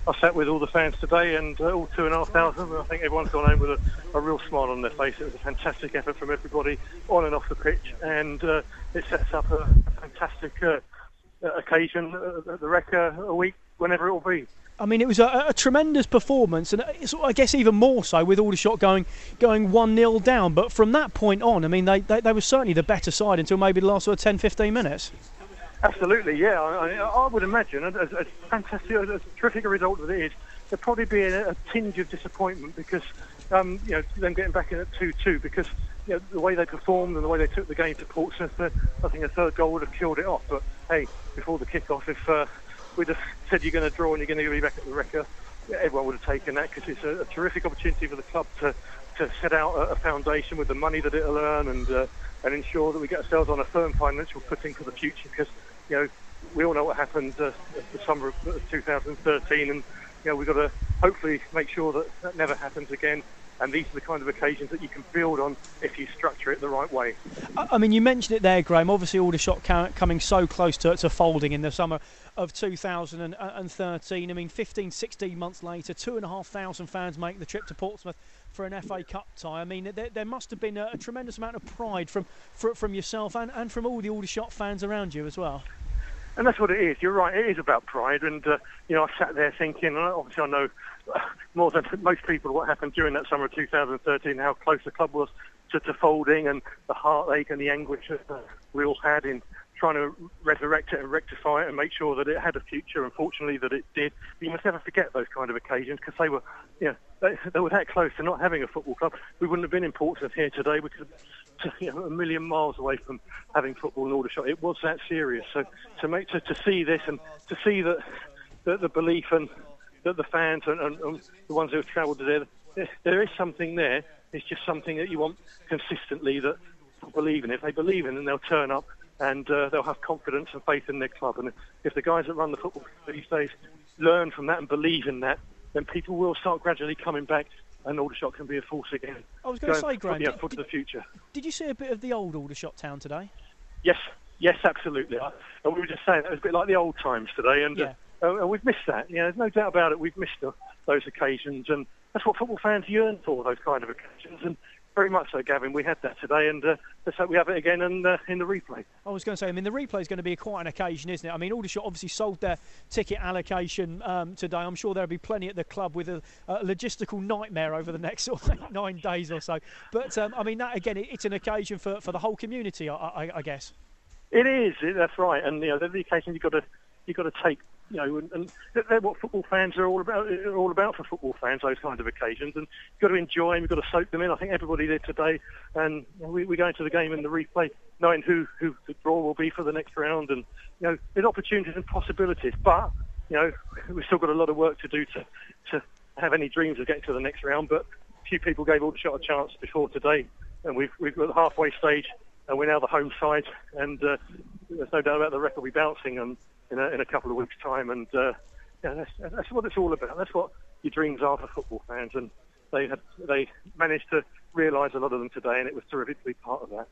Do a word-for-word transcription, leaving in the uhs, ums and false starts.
I sat with all the fans today, and uh, all two and a half thousand. I think everyone's gone home with a, a real smile on their face. It was a fantastic effort from everybody on and off the pitch, and uh, it sets up a, a fantastic uh, occasion uh, at the Rec uh, a week, whenever it will be. I mean, it was a, a tremendous performance, and it's, I guess even more so with Aldershot going going one nil down. But from that point on, I mean, they, they, they were certainly the better side until maybe the last sort of ten fifteen minutes. Absolutely, yeah. I, I would imagine, as, as fantastic, as terrific a result as it is, there'd probably be a, a tinge of disappointment because, um, you know, them getting back in at two two, because, you know, the way they performed and the way they took the game to Portsmouth, uh, I think a third goal would have killed it off. But hey, before the kick-off, if uh, we'd have said you're going to draw and you're going to be back at the Rec, everyone would have taken that, because it's a, a terrific opportunity for the club to, to set out a, a foundation with the money that it'll earn, and uh, and ensure that we get ourselves on a firm financial footing for the future. Because, you know, we all know what happened uh, the summer of two thousand thirteen, and, you know, we've got to hopefully make sure that that never happens again. And these are the kind of occasions that you can build on if you structure it the right way. I mean, you mentioned it there, Graham. Obviously, Aldershot coming so close to, to folding in the summer of two thousand thirteen. I mean, fifteen, sixteen months later, two and a half thousand fans make the trip to Portsmouth for an F A Cup tie. I mean, there, there must have been a, a tremendous amount of pride from from, from yourself and, and from all the Aldershot fans around you as well. And that's what it is. You're right. It is about pride. And, uh, you know, I sat there thinking, obviously I know more than most people what happened during that summer of two thousand thirteen, how close the club was to, to folding, and the heartache and the anguish that uh, we all had in trying to resurrect it and rectify it and make sure that it had a future. Unfortunately, that it did. But you must never forget those kind of occasions, because they were, you know, they, they were that close to not having a football club. We wouldn't have been in Portsmouth here today. We could have, you know, a million miles away from having football in Aldershot. It was that serious. So to make to, to see this, and to see that the, the belief and that the fans and, and, and the ones who have travelled there, there, there is something there. It's just something that you want consistently, that people believe in. If they believe in it, then they'll turn up, and uh, they'll have confidence and faith in their club. And if the guys that run the football these days learn from that and believe in that, then people will start gradually coming back, and Aldershot can be a force again. I was going to say, Graham, yeah, did, for the future. Did you see a bit of the old Aldershot town today? Yes, yes, absolutely. And we were just saying, it was a bit like the old times today, and, yeah. uh, and we've missed that. You know, there's no doubt about it. We've missed uh, those occasions, and that's what football fans yearn for, those kind of occasions. And very much so, Gavin. We had that today, and uh, let's hope we have it again in, uh, in the replay. I was going to say, I mean, the replay is going to be quite an occasion, isn't it? I mean, Aldershot obviously sold their ticket allocation um, today. I'm sure there'll be plenty at the club with a, a logistical nightmare over the next sort of nine days or so. But, um, I mean, that again, it, it's an occasion for, for the whole community, I, I, I guess. It is, that's right. And, you know, the occasion you've got to, you've got to take, you know, and, and they're what football fans are all about, are all about for football fans, those kind of occasions. And you've got to enjoy them, you've got to soak them in. I think everybody did today. And you know, we, we go into the game in the replay knowing who, who the draw will be for the next round. And, you know, there's opportunities and possibilities. But, you know, we've still got a lot of work to do to, to have any dreams of getting to the next round. But a few people gave Aldershot a chance before today. And we've, we've got the halfway stage, and we're now the home side. And uh, there's no doubt about the record will be bouncing and, in, a, in a couple of weeks' time. And uh, yeah, that's, that's what it's all about. That's what your dreams are for football fans. And they had, they managed to realise a lot of them today, and it was terrific to be part of that.